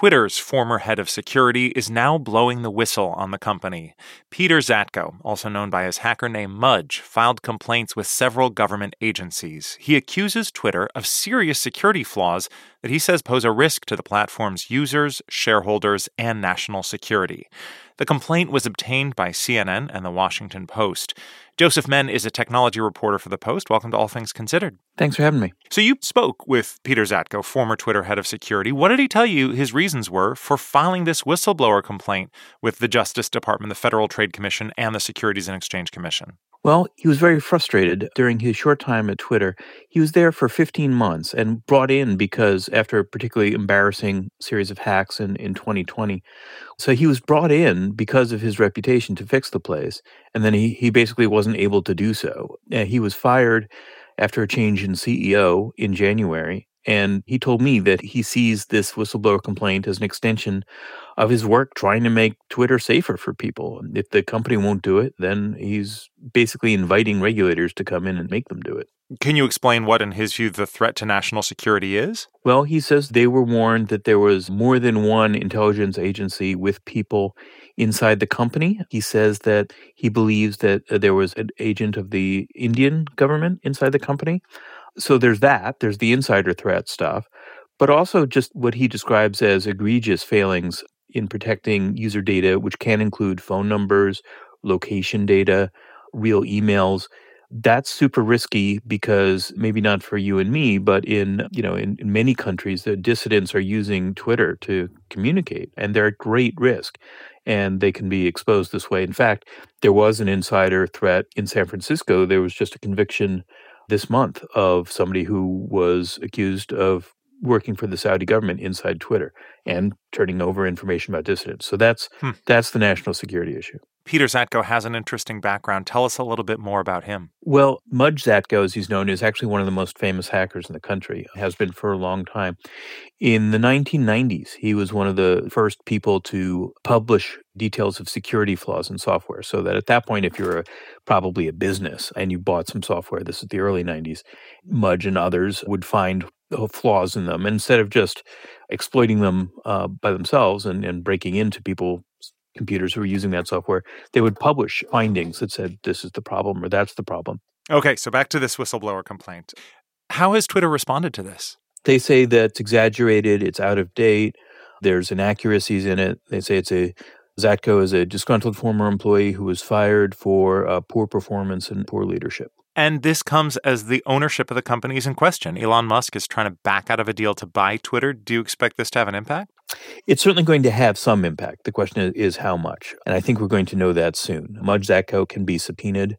Twitter's former head of security is now blowing the whistle on the company. Peter Zatko, also known by his hacker name Mudge, filed complaints with several government agencies. He accuses Twitter of serious security flaws that he says pose a risk to the platform's users, shareholders, and national security. The complaint was obtained by CNN and The Washington Post. Joseph Menn is a technology reporter for The Post. Welcome to All Things Considered. Thanks for having me. So you spoke with Peter Zatko, former Twitter head of security. What did he tell you his reasons were for filing this whistleblower complaint with the Justice Department, the Federal Trade Commission, and the Securities and Exchange Commission? Well, he was very frustrated during his short time at Twitter. He was there for 15 months and brought in because after a particularly embarrassing series of hacks in 2020. So he was brought in because of his reputation to fix the place. And then he basically wasn't able to do so. He was fired after a change in CEO in January. And he told me that he sees this whistleblower complaint as an extension of his work trying to make Twitter safer for people. If the company won't do it, then he's basically inviting regulators to come in and make them do it. Can you explain what, in his view, the threat to national security is? Well, he says they were warned that there was more than one intelligence agency with people inside the company. He says that he believes that there was an agent of the Indian government inside the company. So there's that. There's the insider threat stuff, but also just what he describes as egregious failings in protecting user data, which can include phone numbers, location data, real emails. That's super risky because maybe not for you and me, but in many countries, the dissidents are using Twitter to communicate, and they're at great risk, and they can be exposed this way. In fact, there was an insider threat in San Francisco. There was just a conviction this month of somebody who was accused of working for the Saudi government inside Twitter and turning over information about dissidents. So that's the national security issue. Peter Zatko has an interesting background. Tell us a little bit more about him. Well, Mudge Zatko, as he's known, is actually one of the most famous hackers in the country, has been for a long time. In the 1990s, he was one of the first people to publish details of security flaws in software, so that at that point, if you're probably a business and you bought some software, this is the early 90s, Mudge and others would find flaws in them. And instead of just exploiting them by themselves and breaking into people's computers who were using that software, they would publish findings that said, this is the problem or that's the problem. Okay, so back to this whistleblower complaint. How has Twitter responded to this? They say that it's exaggerated, it's out of date, there's inaccuracies in it. They say Zatko is a disgruntled former employee who was fired for poor performance and poor leadership. And this comes as the ownership of the company is in question. Elon Musk is trying to back out of a deal to buy Twitter. Do you expect this to have an impact? It's certainly going to have some impact. The question is how much. And I think we're going to know that soon. Mudge Zatko can be subpoenaed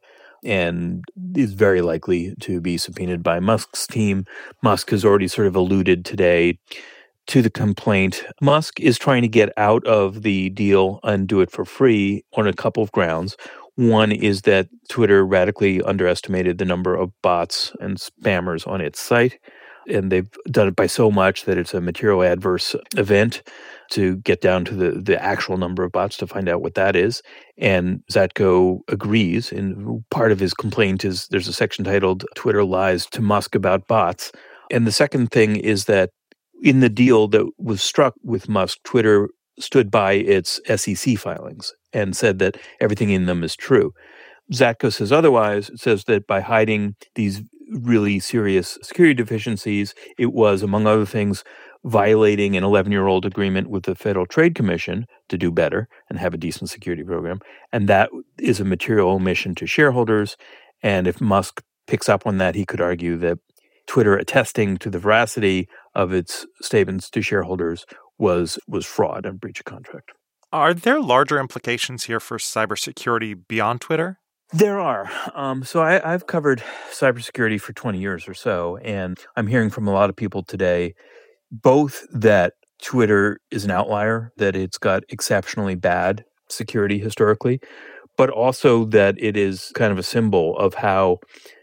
and is very likely to be subpoenaed by Musk's team. Musk has already sort of alluded today to the complaint. Musk is trying to get out of the deal and do it for free on a couple of grounds. One is that Twitter radically underestimated the number of bots and spammers on its site, and they've done it by so much that it's a material adverse event to get down to the actual number of bots to find out what that is. And Zatko agrees, and part of his complaint is there's a section titled Twitter Lies to Musk About Bots. And the second thing is that in the deal that was struck with Musk, Twitter stood by its SEC filings and said that everything in them is true. Zatko says otherwise. It says that by hiding these really serious security deficiencies, it was, among other things, violating an 11-year-old agreement with the Federal Trade Commission to do better and have a decent security program. And that is a material omission to shareholders. And if Musk picks up on that, he could argue that Twitter attesting to the veracity of its statements to shareholders was fraud and breach of contract. Are there larger implications here for cybersecurity beyond Twitter? There are. So I've covered cybersecurity for 20 years or so, and I'm hearing from a lot of people today, both that Twitter is an outlier, that it's got exceptionally bad security historically, but also that it is kind of a symbol of how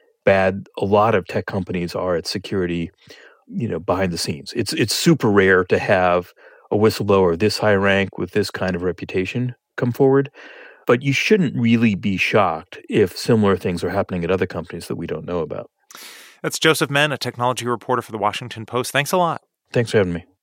bad a lot of tech companies are at security, behind the scenes. It's super rare to have a whistleblower this high rank with this kind of reputation come forward. But you shouldn't really be shocked if similar things are happening at other companies that we don't know about. That's Joseph Menn, a technology reporter for The Washington Post. Thanks a lot. Thanks for having me.